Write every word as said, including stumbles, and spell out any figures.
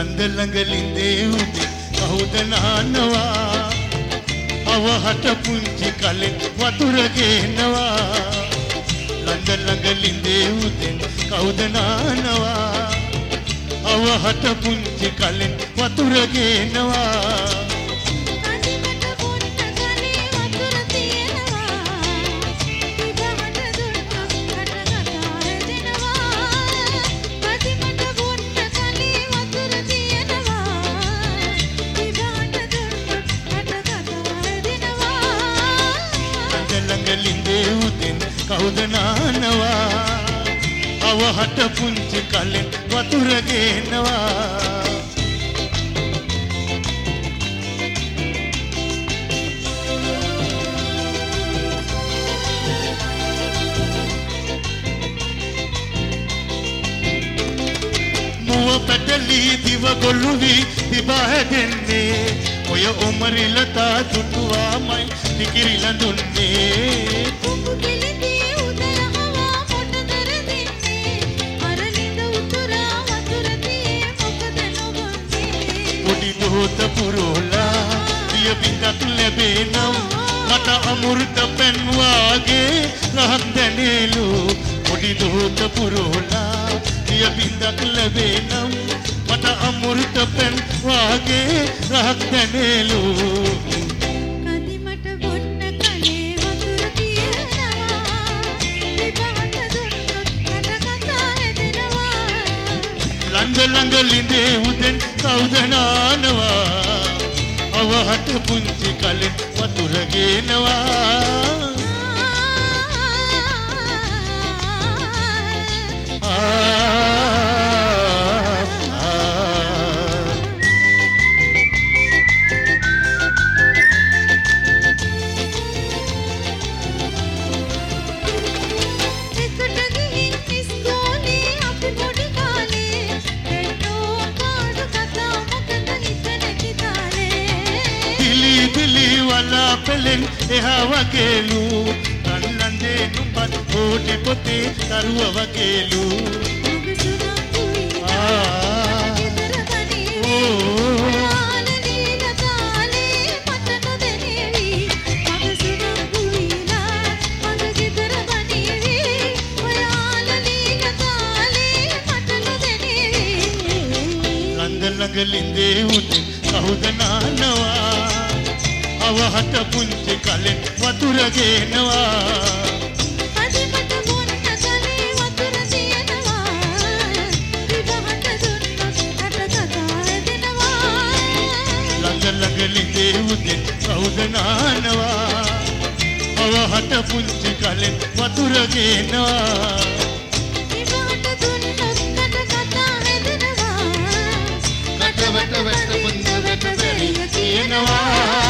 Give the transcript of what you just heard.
ලන්ද ළඟ ලිඳේ උදේ කවුද නානවා අවහට පුංචි කලෙන් වතුර ගේනවා ලන්ද ළඟ ලිඳේ උදේ කවුද නානවා අවහට පුංචි කලෙන් වතුර ගේනවා ලිඳේ උදෙන් කවුද නානවා අවහට පුංචි කලෙන් වතුර ගේනවා මුව පැටලි දිව ගොළුවි තිබා හැදෙන්නේ ඔය උමරිලතා දුටුවාමයි නිකිරිලා දුන්නේ කුඹු කෙලෙදී උදර හවා පොටදර දෙන්නේ අර ලිඳ උතුරා වතුර තියේ මොකද නොබන්නේ පොඩි දොත පුරෝලා පිය බින්දක් ලැබේ නම් මට අමෘත පෙන් වාගේ රහක් දැනේලු පොඩි දොත පුරෝලා පිය බින්දක් ලැබේ නම් මට අමෘත පෙන් වාගේ රහක් දැනේලු ලන්ද ළඟ ලිඳේ උදෙන් කවුද නානවා අවහට පුංචි කලෙන් වතුර ගේනවා වලා පෙලෙන් එහා වගේලු රන්ලන්දේ නුඹත් පොටි පොතේ දරුව වගේලු ලන්ද ළඟ ලිඳේ උදේ කවුද නානවා අවහට පුංචි කලෙන් වතුර ගේනවා අදිමට මොන්න කලේ වතුර තියනවා විවහට දුන්නොත් අට කතා දෙනවා ළඟ ළඟ ලිඳේ උදේ කවුද නානවා අවහට පුංචි කලෙන් වතුර ගේනවා විවහට දුන්නොත් අට කතා හැදෙනවා කට වැට වැට පුංචි වැට බැරි තියෙනවා